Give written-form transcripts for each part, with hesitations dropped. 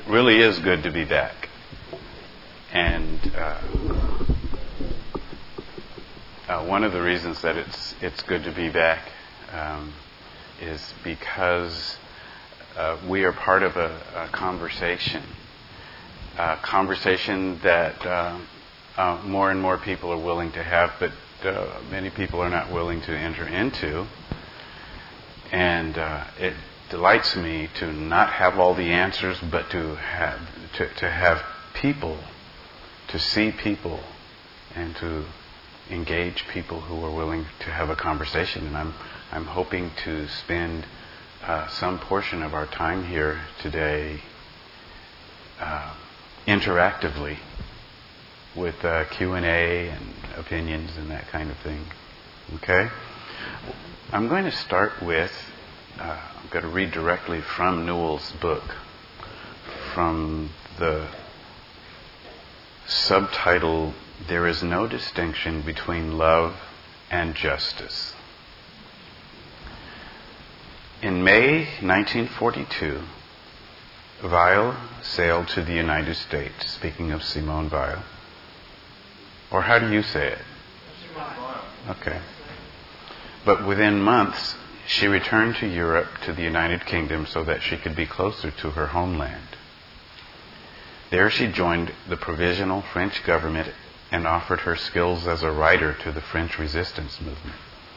really is good to be back. And one of the reasons that it's good to be back is because we are part of a conversation that more and more people are willing to have, but many people are not willing to enter into. And it delights me to not have all the answers, but to have people, to see people, and to engage people who are willing to have a conversation. And I'm hoping to spend some portion of our time here today interactively with Q&A and opinions and that kind of thing. Okay? I'm going to start with, I'm going to read directly from Newell's book, from the subtitle, "There is no distinction between love and justice." In May 1942, Weil sailed to the United States, speaking of Simone Weil. Or how do you say it? Okay. But within months, she returned to Europe, to the United Kingdom, so that she could be closer to her homeland. There she joined the provisional French government and offered her skills as a writer to the French resistance movement.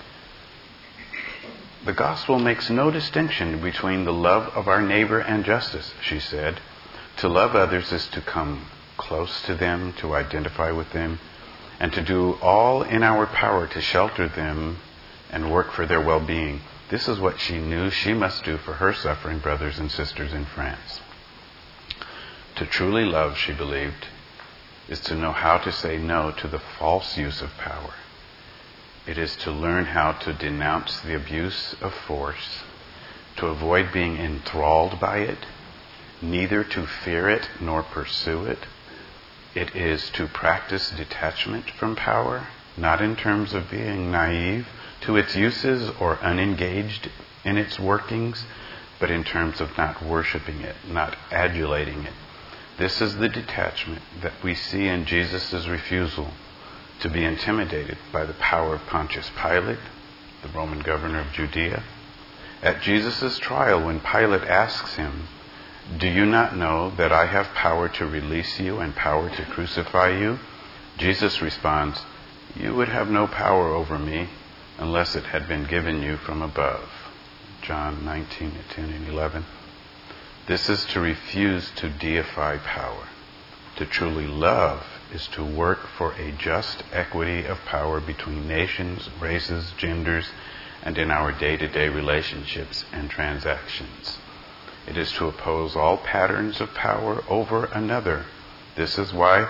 "The gospel makes no distinction between the love of our neighbor and justice," she said. "To love others is to come close to them, to identify with them, and to do all in our power to shelter them and work for their well-being. This is what she knew she must do for her suffering brothers and sisters in France. To truly love," she believed, "is to know how to say no to the false use of power. It is to learn how to denounce the abuse of force, to avoid being enthralled by it, neither to fear it nor pursue it. It is to practice detachment from power, not in terms of being naive to its uses or unengaged in its workings, but in terms of not worshiping it, not adulating it. This is the detachment that we see in Jesus' refusal to be intimidated by the power of Pontius Pilate, the Roman governor of Judea. At Jesus' trial, when Pilate asks him, 'Do you not know that I have power to release you and power to crucify you?' Jesus responds, 'You would have no power over me unless it had been given you from above.'" John 19:10 and 11. This is to refuse to deify power. To truly love is to work for a just equity of power between nations, races, genders, and in our day-to-day relationships and transactions. It is to oppose all patterns of power over another. This is why...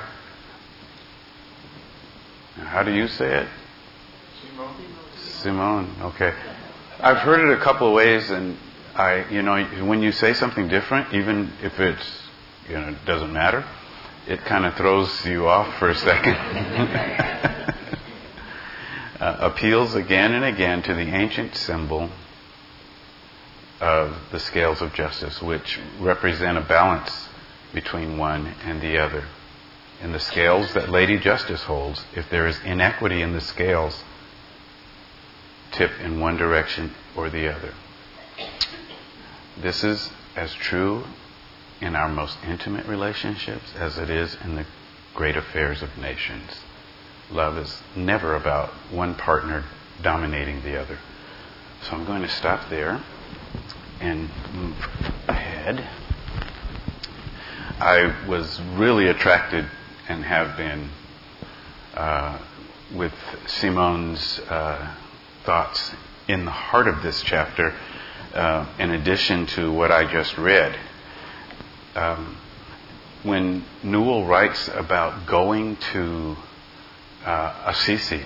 How do you say it? Simone. Okay. I've heard it a couple of ways, and when you say something different, even if it's, it doesn't matter, it kind of throws you off for a second. Appeals again and again to the ancient symbol of the scales of justice, which represent a balance between one and the other. In the scales that Lady Justice holds, if there is inequity in the scales, tip in one direction or the other. This is as true in our most intimate relationships as it is in the great affairs of nations. Love is never about one partner dominating the other. So I'm going to stop there and move ahead. I was really attracted and have been with Simone's thoughts in the heart of this chapter, in addition to what I just read. When Newell writes about going to Assisi,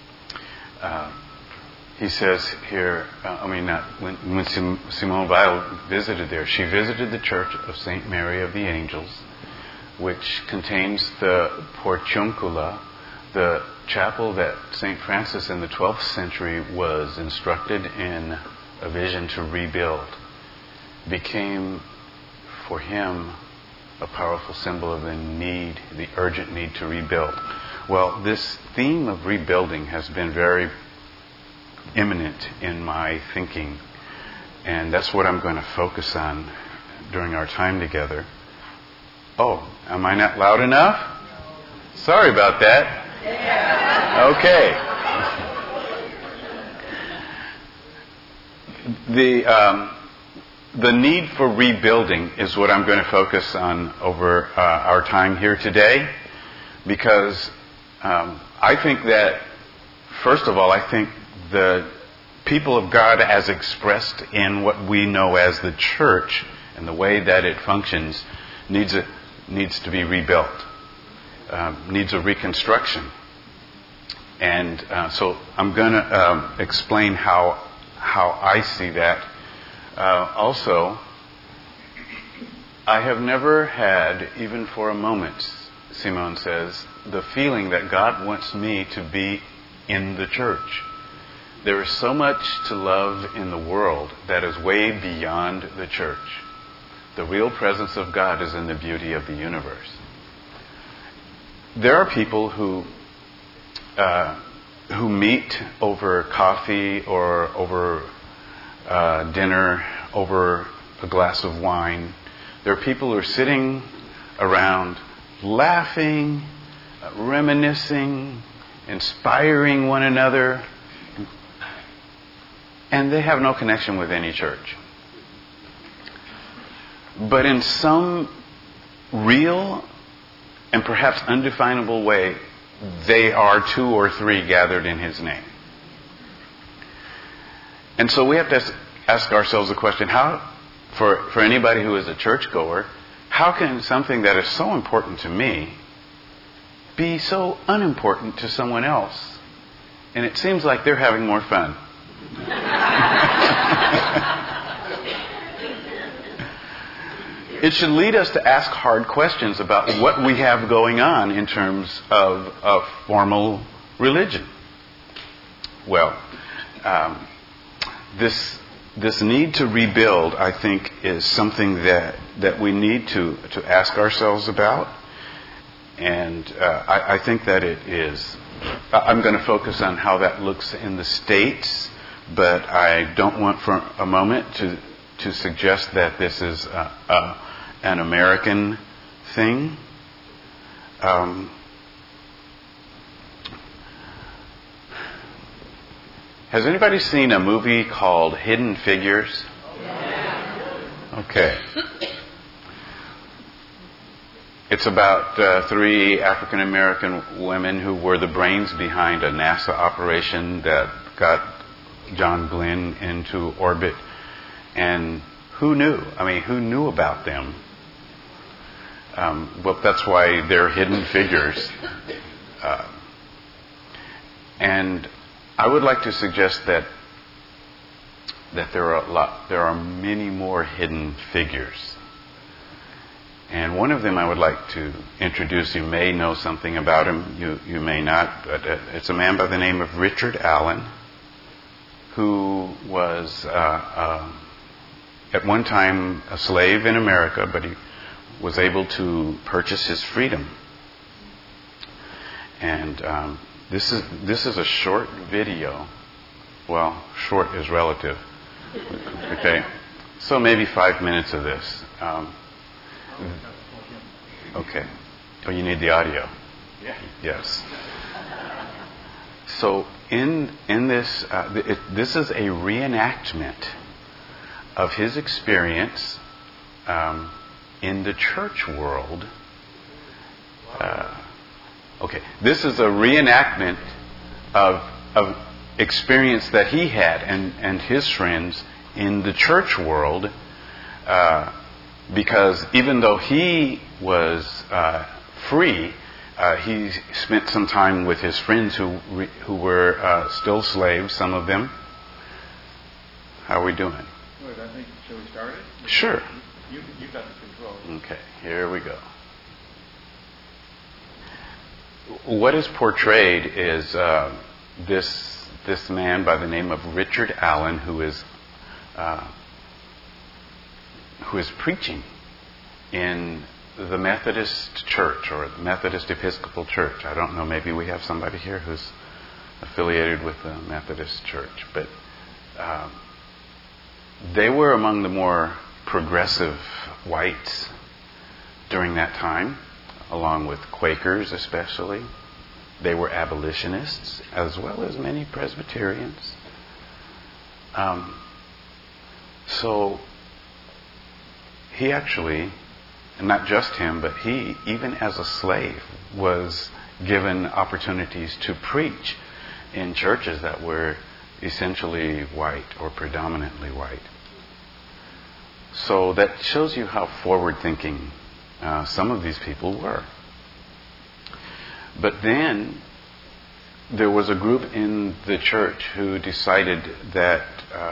he says here, when Simone Weil visited there, she visited the Church of St. Mary of the Angels, which contains the Portiuncula, the chapel that St. Francis in the 12th century was instructed in a vision to rebuild. Became for him a powerful symbol of the urgent need to rebuild. Well, this theme of rebuilding has been very imminent in my thinking, and that's what I'm going to focus on during our time together. Oh, am I not loud enough? Sorry about that. Okay. The need for rebuilding is what I'm going to focus on over our time here today, because I think that, first of all, I think the people of God as expressed in what we know as the church and the way that it functions needs to be rebuilt, needs a reconstruction. And so I'm going to explain how I see that. Also, I have never had, even for a moment, Simone says, the feeling that God wants me to be in the church. There is so much to love in the world that is way beyond the church. The real presence of God is in the beauty of the universe. There are people who meet over coffee or over dinner, over a glass of wine. There are people who are sitting around laughing, reminiscing, inspiring one another, and they have no connection with any church. But in some real and perhaps undefinable way, they are two or three gathered in His name. And so we have to ask ourselves the question, how, for anybody who is a churchgoer, how can something that is so important to me be so unimportant to someone else? And it seems like they're having more fun. It should lead us to ask hard questions about what we have going on in terms of formal religion. Well, this need to rebuild, I think, is something that we need to ask ourselves about. And I think that it is. I'm going to focus on how that looks in the States, but I don't want for a moment to suggest that this is an American thing. Has anybody seen a movie called Hidden Figures? Okay. It's about 3 African American women who were the brains behind a NASA operation that got John Glenn into orbit. And who knew? I mean, who knew about them? Well, that's why they're hidden figures. And I would like to suggest that there are many more hidden figures. And one of them I would like to introduce. You may know something about him, you may not, but it's a man by the name of Richard Allen, who was at one time a slave in America, but he was able to purchase his freedom. And this is a short video. Well, short is relative. Okay, so maybe 5 minutes of this. Okay. Oh, you need the audio. Yeah. Yes. So in this, this is a reenactment of his experience in the church world. Okay, this is a reenactment of experience that he had and his friends in the church world, because even though he was free, he spent some time with his friends who were still slaves, some of them. How are we doing? Good. I think, shall we start it? Sure. You got the control. Okay, here we go. What is portrayed is this man by the name of Richard Allen, who is preaching in the Methodist Church or the Methodist Episcopal Church. I don't know, maybe we have somebody here who's affiliated with the Methodist Church, but they were among the more progressive whites during that time, along with Quakers especially. They were abolitionists, as well as many Presbyterians. So he actually, and not just him, but he, even as a slave, was given opportunities to preach in churches that were essentially white or predominantly white. So that shows you how forward-thinking some of these people were. But then there was a group in the church who decided that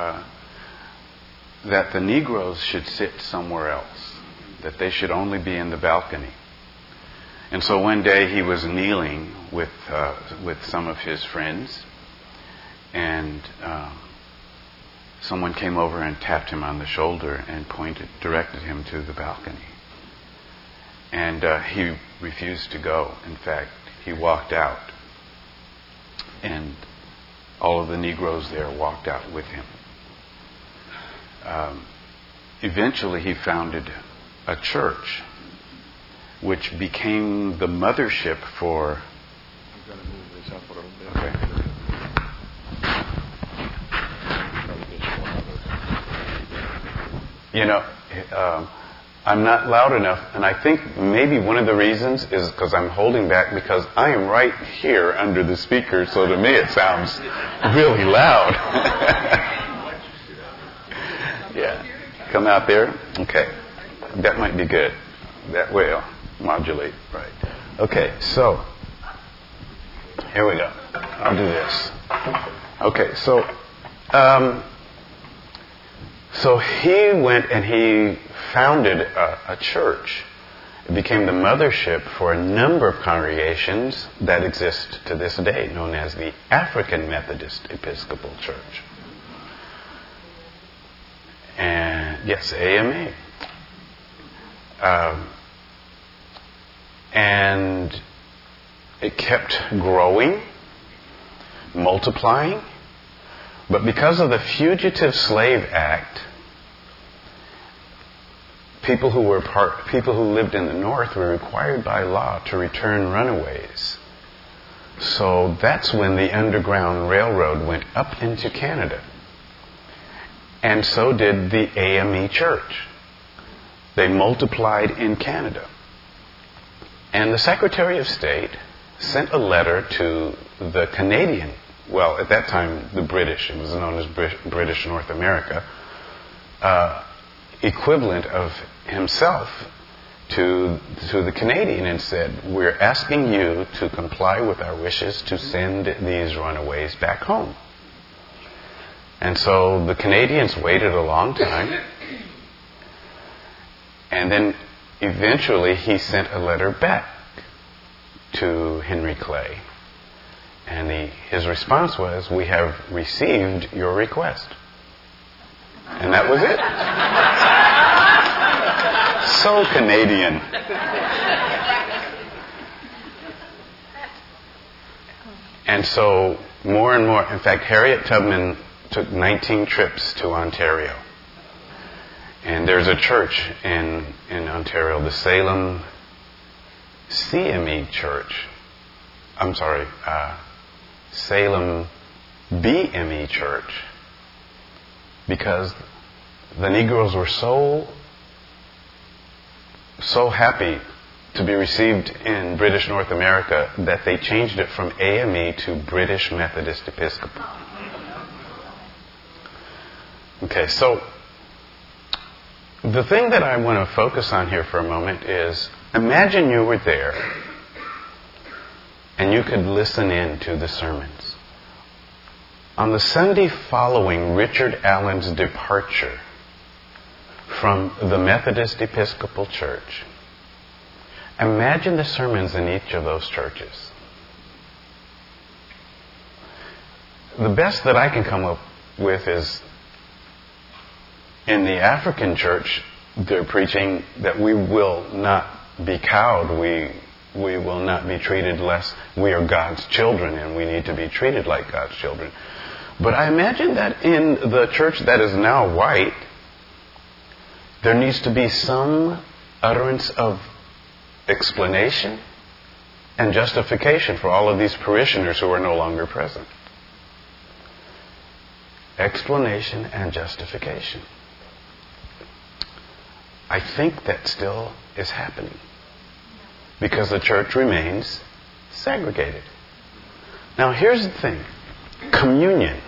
that the Negroes should sit somewhere else, that they should only be in the balcony. And so one day he was kneeling with some of his friends, and someone came over and tapped him on the shoulder and directed him to the balcony. And he refused to go. In fact, he walked out, and all of the Negroes there walked out with him. Eventually, he founded a church, which became the mothership for... I'm going to move this up a little bit. Okay. You know, I'm not loud enough, and I think maybe one of the reasons is because I'm holding back because I am right here under the speaker, so to me it sounds really loud. Yeah. Come out there? Okay. That might be good. That way I'll modulate. Right. Okay, so here we go. I'll do this. Okay, so he went and he founded a church. It became the mothership for a number of congregations that exist to this day, known as the African Methodist Episcopal Church. And yes, AME. And it kept growing, multiplying. But because of the Fugitive Slave Act, people who lived in the North were required by law to return runaways. So that's when the Underground Railroad went up into Canada. And so did the AME Church. They multiplied in Canada. And the Secretary of State sent a letter to the Canadian, well, at that time, the British, it was known as British North America, equivalent of himself to the Canadian, and said, we're asking you to comply with our wishes to send these runaways back home. And so the Canadians waited a long time, and then eventually he sent a letter back to Henry Clay. And his response was, we have received your request. And that was it. So Canadian. And so more and more, in fact, Harriet Tubman took 19 trips to Ontario. And there's a church in Ontario, the Salem CME Church. I'm sorry, Salem BME Church. Because the Negroes were so happy to be received in British North America that they changed it from AME to British Methodist Episcopal. Okay, so the thing that I want to focus on here for a moment is, imagine you were there and you could listen in to the sermons. On the Sunday following Richard Allen's departure from the Methodist Episcopal Church, imagine the sermons in each of those churches. The best that I can come up with is, in the African church, they're preaching that we will not be cowed. We will not be treated less. We are God's children, and we need to be treated like God's children. But I imagine that in the church that is now white, there needs to be some utterance of explanation and justification for all of these parishioners who are no longer present. Explanation and justification. I think that still is happening because the church remains segregated. Now here's the thing. Communion.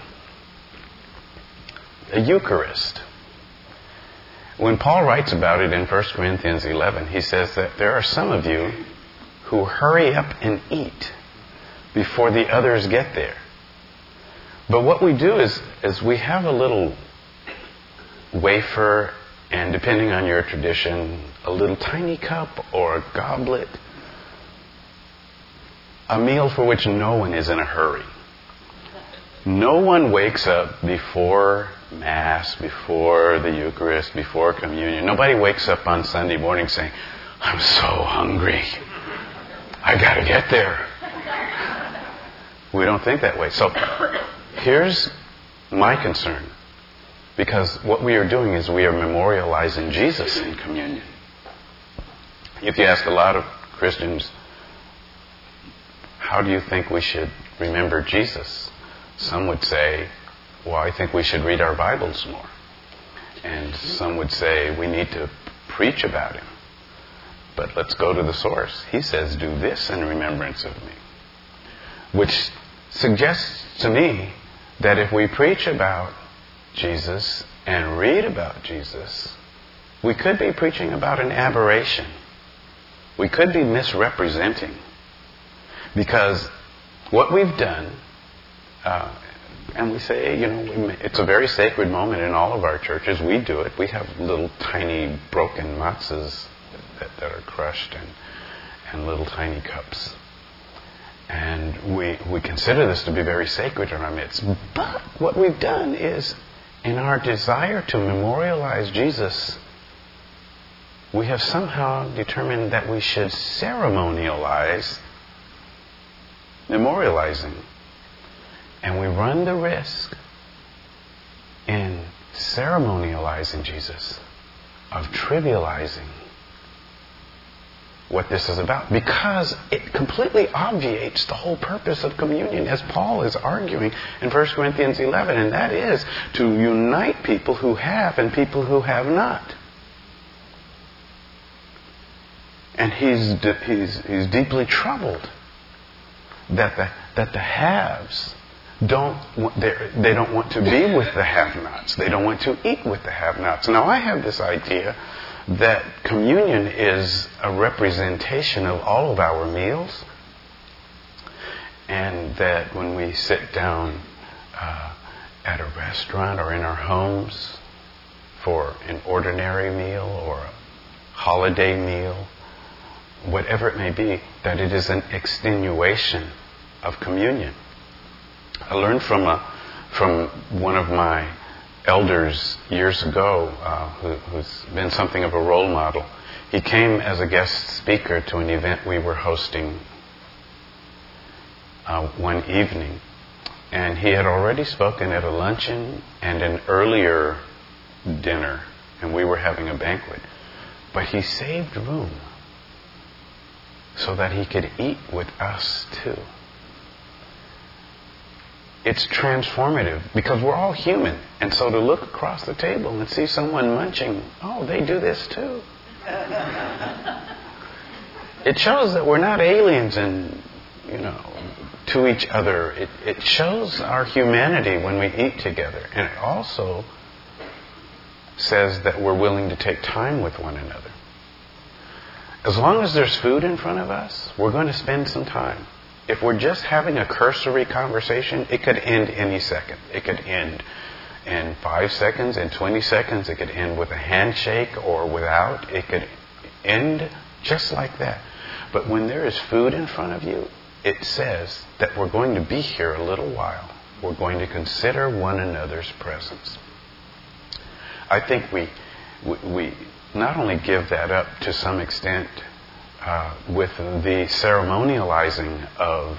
The Eucharist. When Paul writes about it in 1 Corinthians 11, he says that there are some of you who hurry up and eat before the others get there. But what we do is we have a little wafer, and depending on your tradition, a little tiny cup or a goblet, a meal for which no one is in a hurry. No one wakes up before Mass, before the Eucharist, before communion. Nobody wakes up on Sunday morning saying, I'm so hungry. I got to get there. We don't think that way. So here's my concern. Because what we are doing is we are memorializing Jesus in communion. If you ask a lot of Christians, how do you think we should remember Jesus? Some would say, well, I think we should read our Bibles more. And some would say we need to preach about Him. But let's go to the source. He says, do this in remembrance of me. Which suggests to me that if we preach about Jesus and read about Jesus, we could be preaching about an aberration. We could be misrepresenting. Because what we've done, and we say, it's a very sacred moment in all of our churches. We do it. We have little tiny broken matzahs that are crushed and little tiny cups. And we consider this to be very sacred in our midst. But what we've done is, in our desire to memorialize Jesus, we have somehow determined that we should ceremonialize memorializing. And we run the risk in ceremonializing Jesus of trivializing what this is about, because it completely obviates the whole purpose of communion, as Paul is arguing in 1 Corinthians 11, and that is to unite people who have and people who have not. And he's deeply troubled that the haves they don't want to be with the have-nots. They don't want to eat with the have-nots. Now, I have this idea that communion is a representation of all of our meals, and that when we sit down at a restaurant or in our homes for an ordinary meal or a holiday meal, whatever it may be, that it is an extenuation of communion. I learned from one of my elders years ago, who's been something of a role model. He came as a guest speaker to an event we were hosting one evening, and he had already spoken at a luncheon and an earlier dinner, and we were having a banquet. But he saved room so that he could eat with us too. It's transformative because we're all human. And so to look across the table and see someone munching, oh, they do this too. It shows that we're not aliens to each other. It shows our humanity when we eat together. And it also says that we're willing to take time with one another. As long as there's food in front of us, we're going to spend some time. If we're just having a cursory conversation, it could end any second. It could end in 5 seconds, in 20 seconds. It could end with a handshake or without. It could end just like that. But when there is food in front of you, it says that we're going to be here a little while. We're going to consider one another's presence. I think we not only give that up to some extent with the ceremonializing of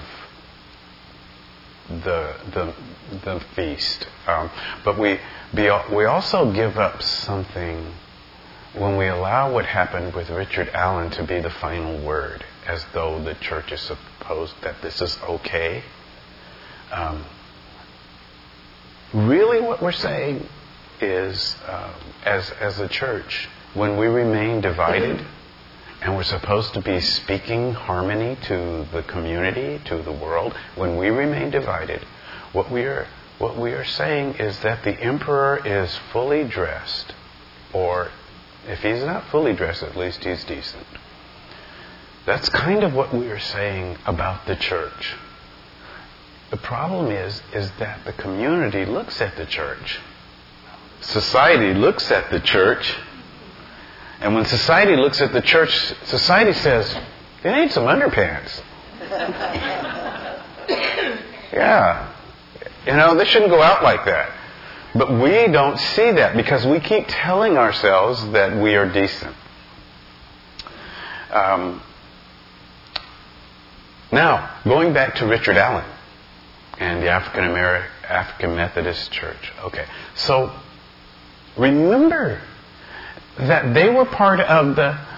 the feast. But we also give up something when we allow what happened with Richard Allen to be the final word, as though the church is supposed that this is okay. Really what we're saying is, as a church, when we remain divided, and we're supposed to be speaking harmony to the community, to the world, when we remain divided, what we are saying is that the emperor is fully dressed, or if he's not fully dressed, at least he's decent. That's kind of what we are saying about the church. The problem is that the community looks at the church. Society looks at the church. And when society looks at the church, society says, "They need some underpants." Yeah. They shouldn't go out like that. But we don't see that because we keep telling ourselves that we are decent. Now, going back to Richard Allen and the African Methodist Church. Okay. So, remember that they were part of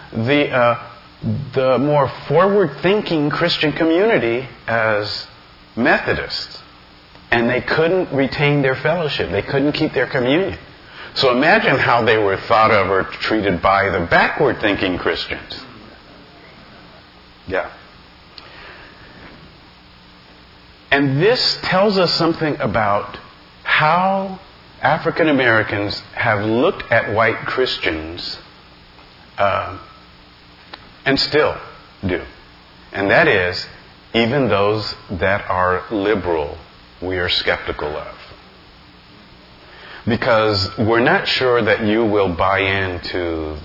the more forward-thinking Christian community as Methodists, and they couldn't retain their fellowship. They couldn't keep their communion. So imagine how they were thought of or treated by the backward-thinking Christians. Yeah. And this tells us something about how African Americans have looked at white Christians and still do. And that is, even those that are liberal, we are skeptical of. Because we're not sure that you will buy into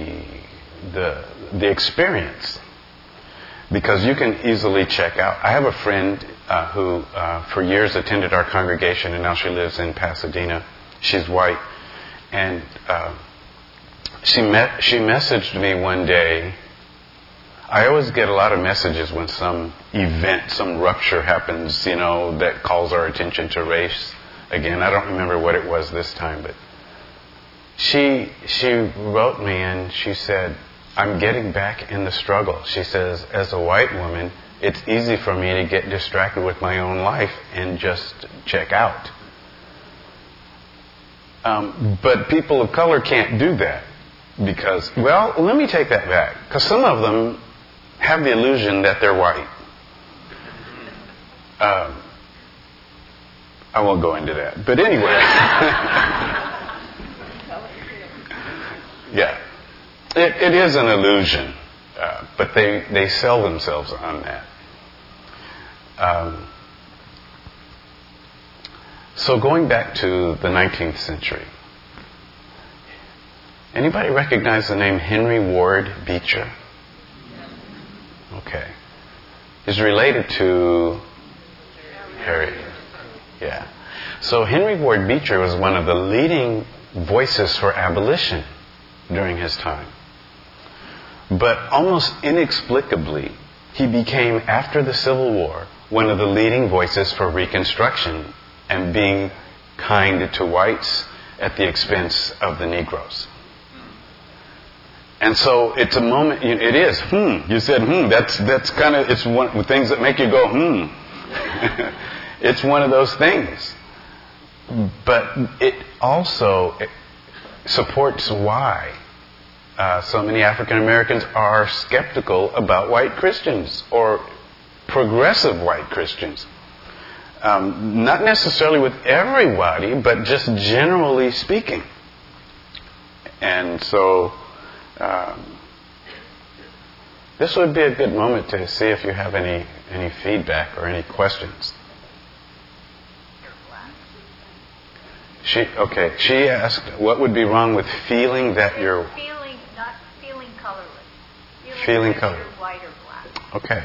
the experience. Because you can easily check out. I have a friend who for years attended our congregation, and now she lives in Pasadena. She's white. And she messaged me one day. I always get a lot of messages when some event, some rupture happens, that calls our attention to race. Again, I don't remember what it was this time, but she wrote me and she said, "I'm getting back in the struggle." She says, "As a white woman, it's easy for me to get distracted with my own life and just check out. But people of color can't do that because, well, let me take that back. Because some of them have the illusion that they're white. I won't go into that. But anyway. Yeah. It is an illusion. But they sell themselves on that. So going back to the 19th century. Anybody recognize the name Henry Ward Beecher? Okay. He's related to Harry. Yeah. So Henry Ward Beecher was one of the leading voices for abolition during his time. But almost inexplicably, he became, after the Civil War, one of the leading voices for Reconstruction and being kind to whites at the expense of the Negroes. And so it's a moment, it is, you said, that's kind of, it's one of the things that make you go, It's one of those things. But it also supports why so many African Americans are skeptical about white Christians or progressive white Christians. Not necessarily with everybody, but just generally speaking. And so this would be a good moment to see if you have any feedback or any questions. She asked, what would be wrong with feeling that you're... Not feeling colorless. Feeling colorless. You're white or black. Okay.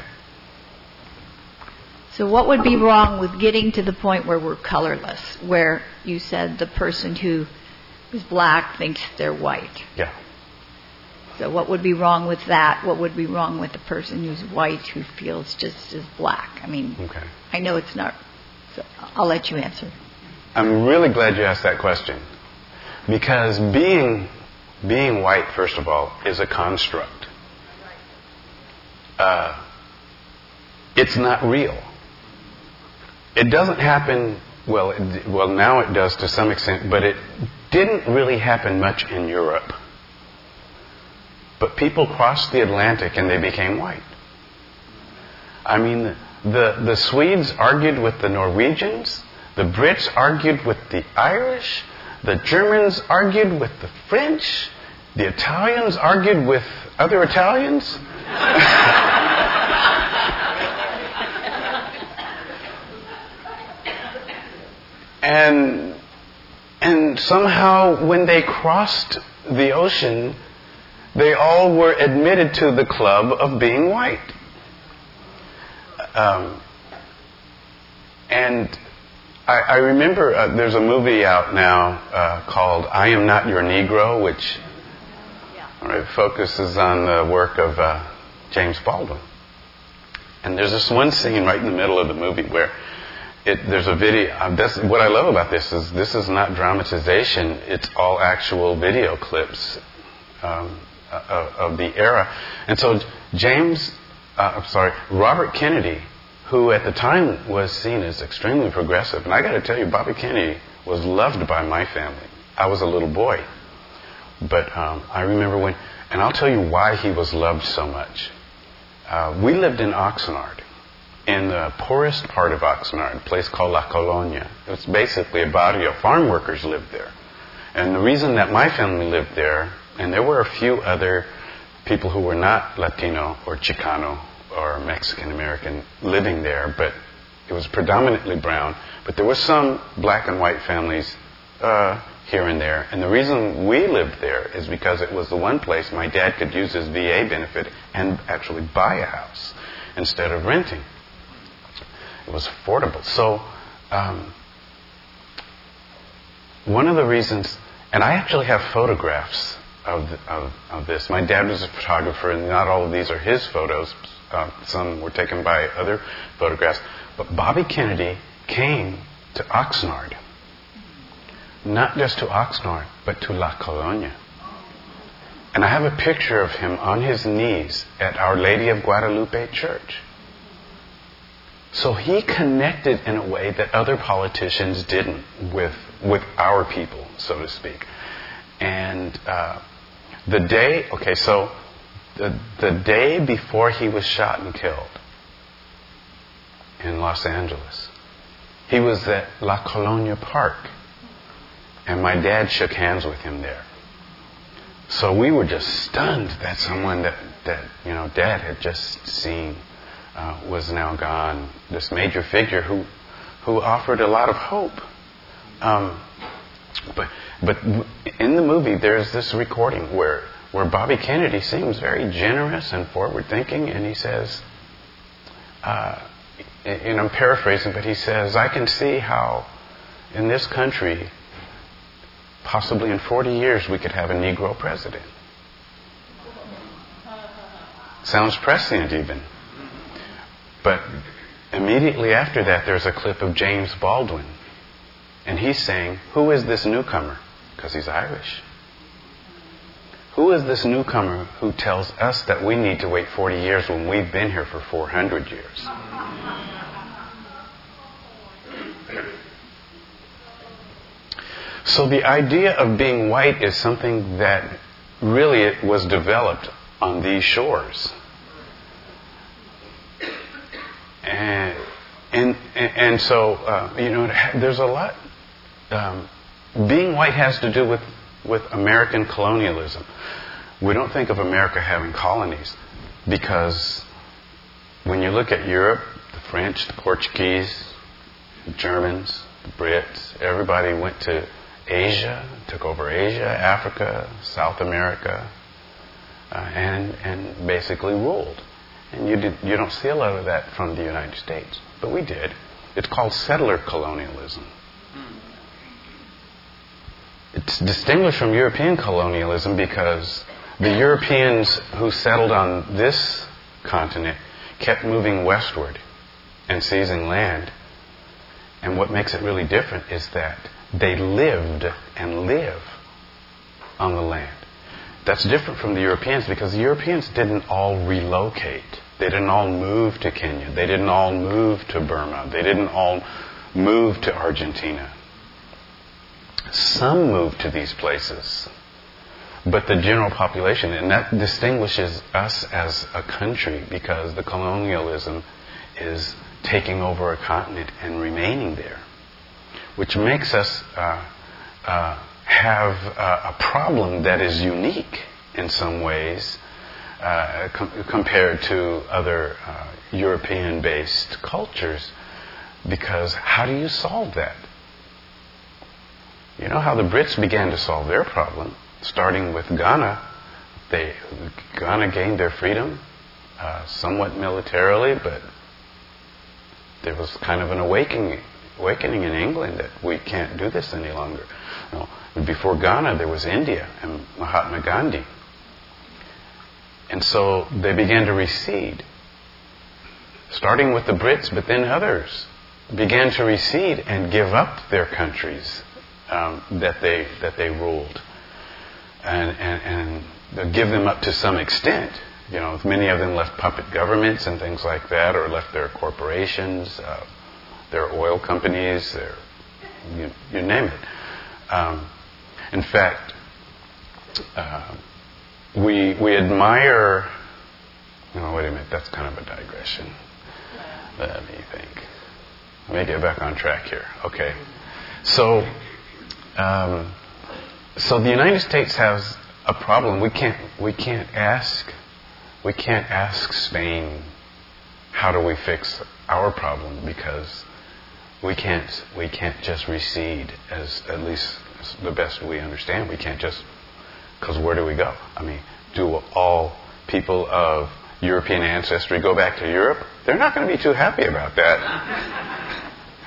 So what would be wrong with getting to the point where we're colorless, where you said the person who is black thinks they're white? Yeah. So what would be wrong with that? What would be wrong with a person who's white who feels just as black? I mean, Okay. I know it's not. So I'll let you answer. I'm really glad you asked that question. Because being white, first of all, is a construct. It's not real. It doesn't happen, well, now it does to some extent, but it didn't really happen much in Europe. But people crossed the Atlantic and they became white. I mean, the Swedes argued with the Norwegians, the Brits argued with the Irish, the Germans argued with the French, the Italians argued with other Italians. And somehow when they crossed the ocean, they all were admitted to the club of being white. And I remember there's a movie out now called I Am Not Your Negro, which focuses on the work of James Baldwin. And there's this one scene right in the middle of the movie where there's a video. What I love about this is not dramatization. It's all actual video clips of the era. And so Robert Kennedy, who at the time was seen as extremely progressive, and I got to tell you, Bobby Kennedy was loved by my family. I was a little boy, but I remember and I'll tell you why he was loved so much. We lived in Oxnard, in the poorest part of Oxnard, a place called La Colonia. It's basically a barrio. Farm workers lived there. And the reason that my family lived there, and there were a few other people who were not Latino or Chicano or Mexican American living there, but it was predominantly brown. But there were some black and white families here and there. And the reason we lived there is because it was the one place my dad could use his VA benefit and actually buy a house instead of renting. It was affordable. So one of the reasons, and I actually have photographs of this. My dad was a photographer, and not all of these are his photos. Some were taken by other photographs. But Bobby Kennedy came to Oxnard. Not just to Oxnard, but to La Colonia. And I have a picture of him on his knees at Our Lady of Guadalupe Church. So he connected in a way that other politicians didn't with our people, so to speak. And the day before he was shot and killed in Los Angeles, he was at La Colonia Park. And my dad shook hands with him there. So we were just stunned that someone that Dad had just seen was now gone. This major figure who offered a lot of hope. But in the movie, there's this recording where Bobby Kennedy seems very generous and forward-thinking, and he says, and I'm paraphrasing, but he says, I can see how in this country, possibly in 40 years, we could have a Negro president. Sounds prescient even. But immediately after that, there's a clip of James Baldwin. And he's saying, who is this newcomer? Because he's Irish. Who is this newcomer who tells us that we need to wait 40 years when we've been here for 400 years? So the idea of being white is something that really was developed on these shores. And so, there's a lot. Being white has to do with American colonialism. We don't think of America having colonies because when you look at Europe, the French, the Portuguese, the Germans, the Brits, everybody went to Asia, took over Asia, Africa, South America, and basically ruled. And you don't see a lot of that from the United States, but we did. It's called settler colonialism. It's distinguished from European colonialism because The Europeans who settled on this continent kept moving westward and seizing land. And what makes it really different is that they lived and live on the land. That's different from the Europeans, because the Europeans didn't all relocate. They didn't all move to Kenya. They didn't all move to Burma. They didn't all move to Argentina. Some moved to these places. But the general population, and that distinguishes us as a country, because the colonialism is taking over a continent and remaining there, which makes us have a problem that is unique in some ways compared to other European-based cultures. Because how do you solve that? You know how the Brits began to solve their problem, starting with Ghana. Ghana gained their freedom somewhat militarily, but there was kind of an awakening in England that we can't do this any longer. Before Ghana, there was India and Mahatma Gandhi. And so they began to recede, starting with the Brits, but then others began to recede and give up their countries that they ruled, and give them up to some extent. Many of them left puppet governments and things like that, or left their corporations, their oil companies, you name it. In fact, we admire. Wait a minute. That's kind of a digression. Let me think. Let me get back on track here. Okay. So the United States has a problem. We can't ask Spain, how do we fix our problem, because we can't just recede, as at least the best we understand. We can't just, because where do we go? Do all people of European ancestry go back to Europe? They're not going to be too happy about that.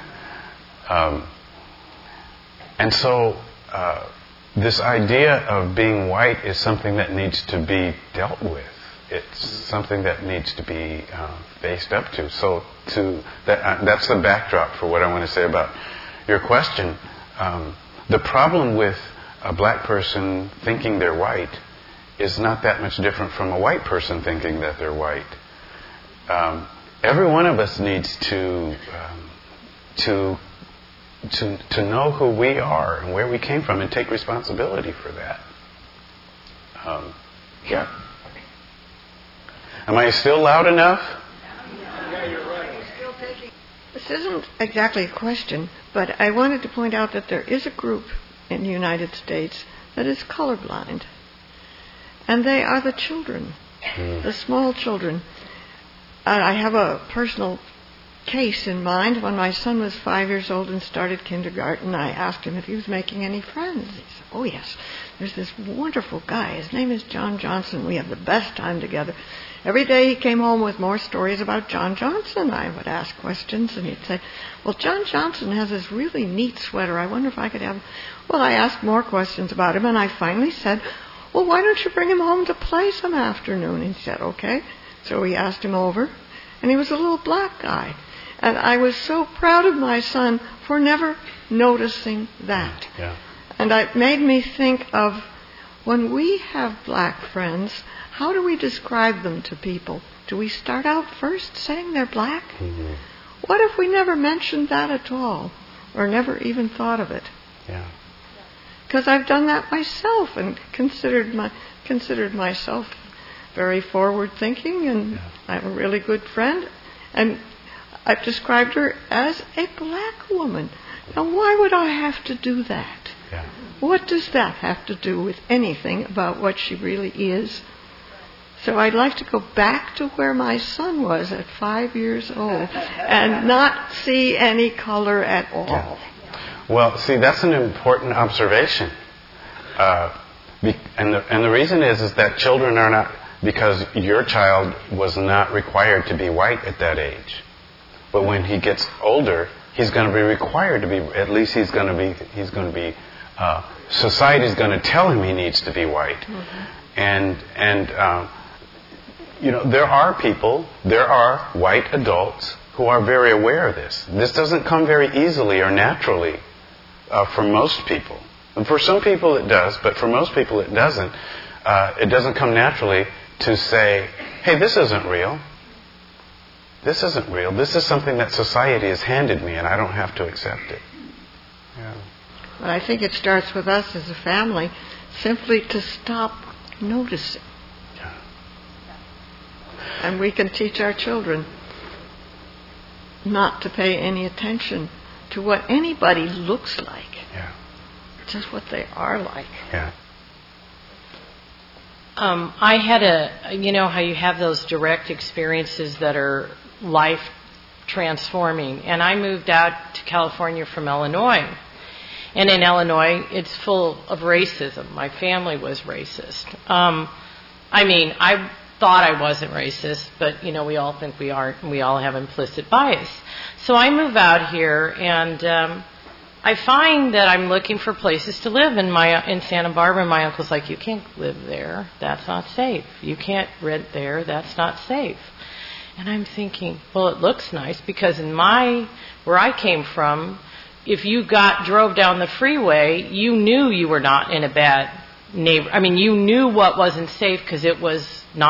And so this idea of being white is something that needs to be dealt with. It's something that needs to be faced up to. So that's the backdrop for what I want to say about your question. The problem with a black person thinking they're white is not that much different from a white person thinking that they're white. Every one of us needs to know who we are and where we came from, and take responsibility for that. Yeah. Am I still loud enough? Yeah, you're right. This isn't exactly a question, but I wanted to point out that there is a group in the United States that is colorblind. And they are the children, the small children. I have a personal case in mind. When my son was 5 years old and started kindergarten, I asked him if he was making any friends. He said, "Oh, yes. There's this wonderful guy. His name is John Johnson. We have the best time together." Every day he came home with more stories about John Johnson. I would ask questions, and he'd say, "Well, John Johnson has this really neat sweater. I wonder if I could have..." Well, I asked more questions about him, and I finally said, "Well, why don't you bring him home to play some afternoon?" He said, "Okay." So we asked him over, and he was a little black guy. And I was so proud of my son for never noticing that. Yeah. And it made me think of, when we have black friends, how do we describe them to people? Do we start out first saying they're black? Mm-hmm. What if we never mentioned that at all, or never even thought of it? Yeah. Because I've done that myself and considered myself very forward-thinking, and I have a really good friend, and I've described her as a black woman. Now, why would I have to do that? Yeah. What does that have to do with anything about what she really is? So I'd like to go back to where my son was at 5 years old and not see any color at all. Yeah. Well, see, that's an important observation. And the reason is that children are not, because your child was not required to be white at that age. But when he gets older, he's going to be required to be, at least he's going to be, society's going to tell him he needs to be white. Mm-hmm. And there are white adults who are very aware of this. This doesn't come very easily or naturally for most people. And for some people it does, but for most people it doesn't. It doesn't come naturally to say, hey, this isn't real. This isn't real. This is something that society has handed me and I don't have to accept it. Yeah. But I think it starts with us as a family simply to stop noticing. Yeah. And we can teach our children not to pay any attention to what anybody looks like. Yeah. Just what they are like. Yeah. I had how you have those direct experiences that are life transforming. And I moved out to California from Illinois. And in Illinois, it's full of racism. My family was racist. I thought I wasn't racist, but, we all think we are, and we all have implicit bias. So I move out here, and I find that I'm looking for places to live in Santa Barbara, and my uncle's like, you can't live there. That's not safe. You can't rent there. That's not safe. And I'm thinking, well, it looks nice, because where I came from, if you drove down the freeway, you knew you were not in a bad neighborhood. You knew what wasn't safe because it was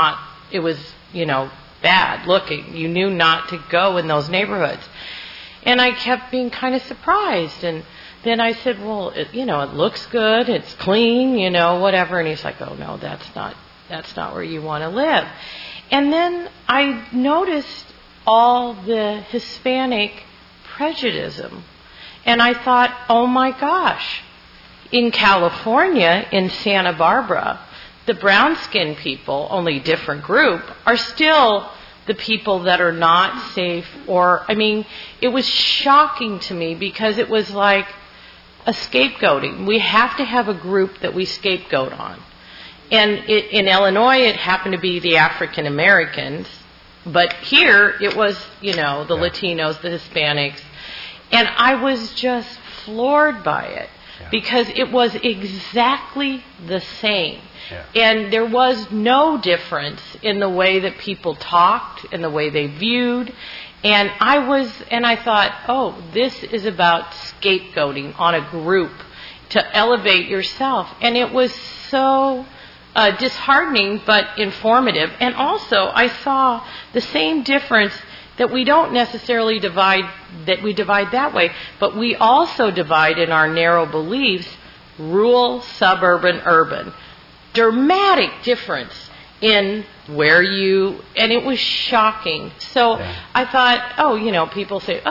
bad looking. You knew not to go in those neighborhoods. And I kept being kind of surprised. And then I said, well, it looks good. It's clean, whatever. And he's like, oh, no, that's not where you want to live. And then I noticed all the Hispanic prejudice. And I thought, oh my gosh, in California, in Santa Barbara, the brown-skinned people, only different group, are still the people that are not safe. It was shocking to me because it was like a scapegoating. We have to have a group that we scapegoat on. And in Illinois, it happened to be the African Americans, but here it was, the Latinos, the Hispanics. And I was just floored by it because it was exactly the same. Yeah. And there was no difference in the way that people talked and the way they viewed. And I thought, oh, this is about scapegoating on a group to elevate yourself. And it was so disheartening but informative. And also I saw the same difference that we don't necessarily divide that way, but we also divide in our narrow beliefs rural, suburban, urban. Dramatic difference in and it was shocking. So I thought, people say,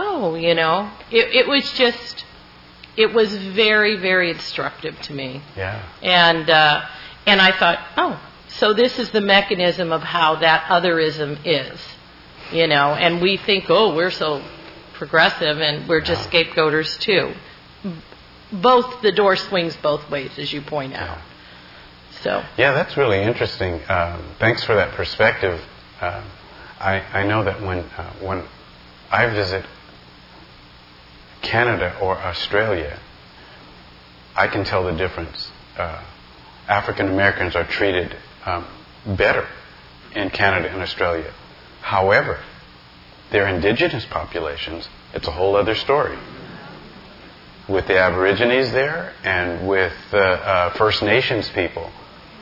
it was very, very instructive to me. Yeah. And I thought, so this is the mechanism of how that otherism is. And we think, we're so progressive and we're just scapegoaters too. The door swings both ways, as you point out. So. Yeah, that's really interesting. Thanks for that perspective. I know that when I visit Canada or Australia, I can tell the difference. African Americans are treated better in Canada and Australia. However, their indigenous populations, it's a whole other story. With the Aborigines there and with the First Nations people.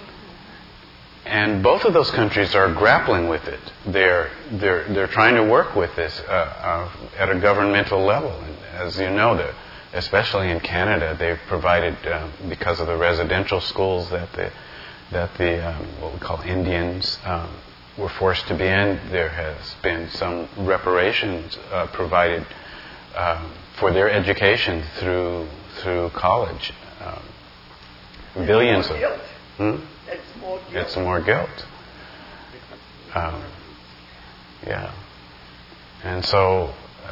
And both of those countries are grappling with it. They're trying to work with this at a governmental level. And as you know, especially in Canada, they've provided, because of the residential schools that the what we call Indians were forced to be in, there has been some reparations provided for their education through college. Billions of guilt. It's more guilt. And so,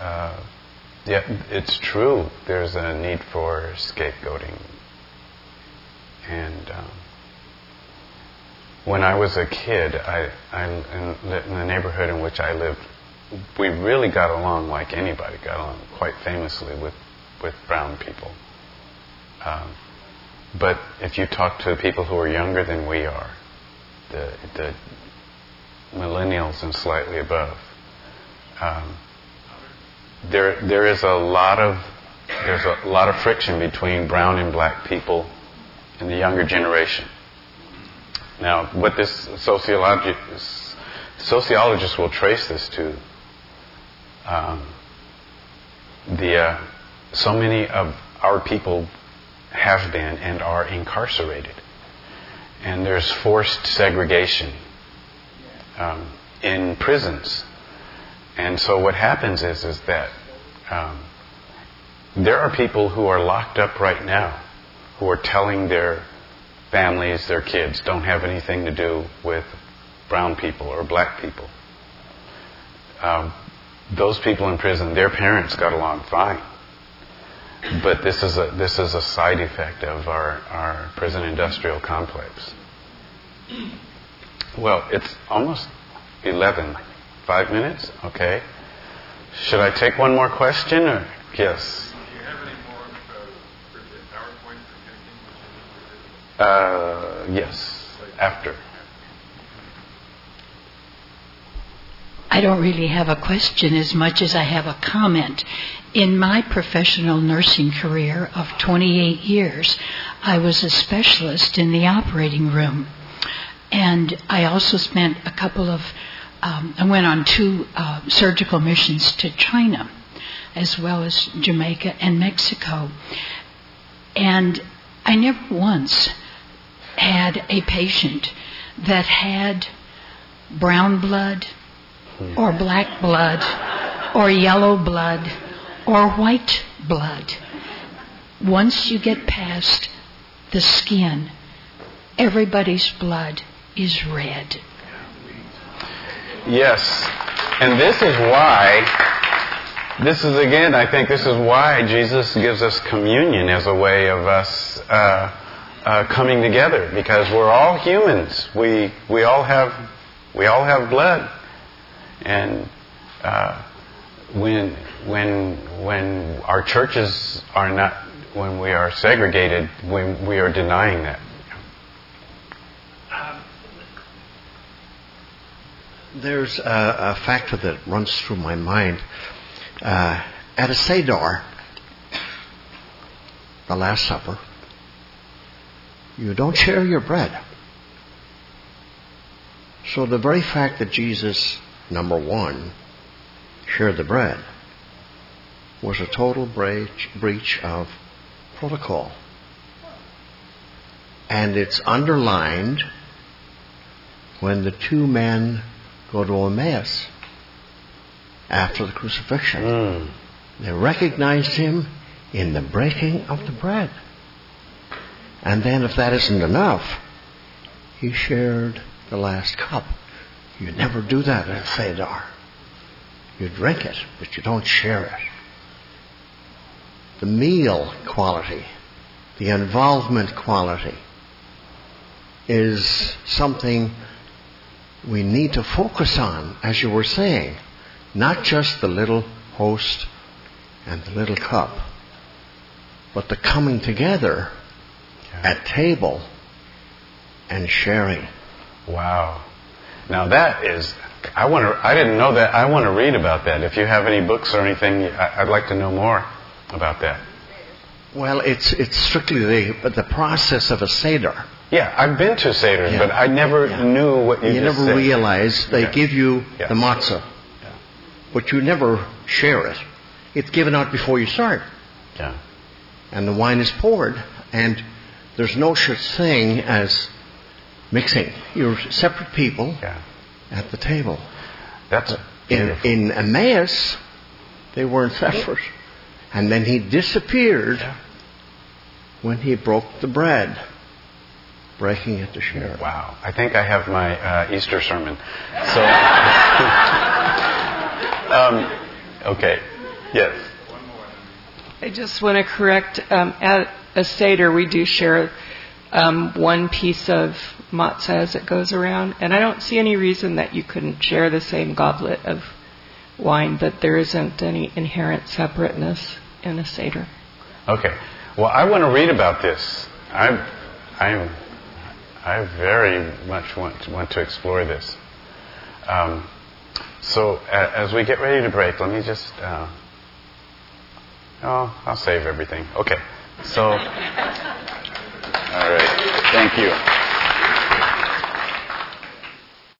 it's true. There's a need for scapegoating. And when I was a kid, in the neighborhood in which I lived, we really got along like anybody got along, quite famously with brown people. But if you talk to people who are younger than we are, the millennials and slightly above. There's a lot of friction between brown and black people in the younger generation. Now, what this sociologists will trace this to, so many of our people have been and are incarcerated, and there's forced segregation in prisons. And so what happens is that there are people who are locked up right now who are telling their families, their kids, don't have anything to do with brown people or black people. Those people in prison, their parents got along fine. But this is a side effect of our prison industrial complex. Well, it's almost 11. 5 minutes? Okay. Should I take one more question? Or yes. Do you have any more for the PowerPoint for yes. After. I don't really have a question as much as I have a comment. In my professional nursing career of 28 years, I was a specialist in the operating room. And I also spent a couple of I went on 2 surgical missions to China, as well as Jamaica and Mexico. And I never once had a patient that had brown blood or black blood or yellow blood or white blood. Once you get past the skin, everybody's blood is red. Yes, and this is why Jesus gives us communion as a way of us coming together, because we're all humans. We all have blood, and when our churches are not, when we are segregated, we are denying that. There's a factor that runs through my mind. At a Seder, the Last Supper, you don't share your bread. So the very fact that Jesus, number one, shared the bread was a total breach of protocol. And it's underlined when the 2 men go to Emmaus after the crucifixion. They recognized him in the breaking of the bread. And then, if that isn't enough, he shared the last cup. You never do that at Seder. You drink it, but you don't share it. The meal quality, the involvement quality, is something we need to focus on, as you were saying. Not just the little host and the little cup, but the coming together at table and sharing. Wow. Now that is, I didn't know that. I want to read about that. If you have any books or anything, I'd like to know more about that. Well, it's strictly the process of a Seder. Yeah, I've been to Seders, but I never knew what you just said. You never realize they give you the matzah, but you never share it. It's given out before you start. Yeah. And the wine is poured, and there's no such thing as mixing. You're separate people at the table. That's in Emmaus, they weren't separate. And then he disappeared when he broke the bread, breaking it to share. Wow. I think I have my Easter sermon. So, okay. Yes. I just want to correct, at a Seder we do share one piece of matzah as it goes around, and I don't see any reason that you couldn't share the same goblet of wine, but there isn't any inherent separateness in a Seder. Okay. Well, I want to read about this. I very much want to explore this. So as we get ready to break, let me just... I'll save everything. Okay. So... All right. Thank you.